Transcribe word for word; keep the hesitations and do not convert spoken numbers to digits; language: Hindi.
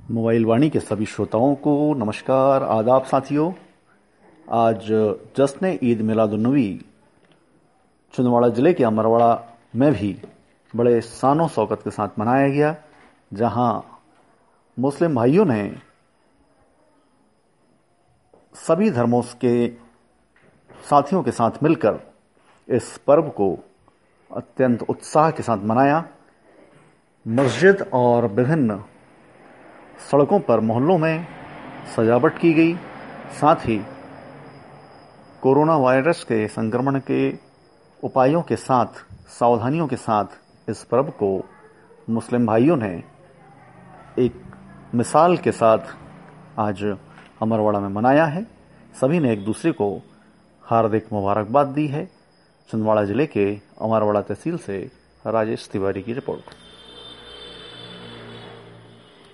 मोबाइल वाणी के सभी श्रोताओं को नमस्कार, आदाब साथियों। आज जश्न ईद मिलादुन्नबी छिंदवाड़ा जिले के अमरवाड़ा में भी बड़े शानो शौकत के साथ मनाया गया, जहां मुस्लिम भाइयों ने सभी धर्मों के साथियों के साथ मिलकर इस पर्व को अत्यंत उत्साह के साथ मनाया। मस्जिद और विभिन्न सड़कों पर मोहल्लों में सजावट की गई। साथ ही कोरोना वायरस के संक्रमण के उपायों के साथ, सावधानियों के साथ इस पर्व को मुस्लिम भाइयों ने एक मिसाल के साथ आज अमरवाड़ा में मनाया है। सभी ने एक दूसरे को हार्दिक मुबारकबाद दी है। छिंदवाड़ा जिले के अमरवाड़ा तहसील से राजेश तिवारी की रिपोर्ट।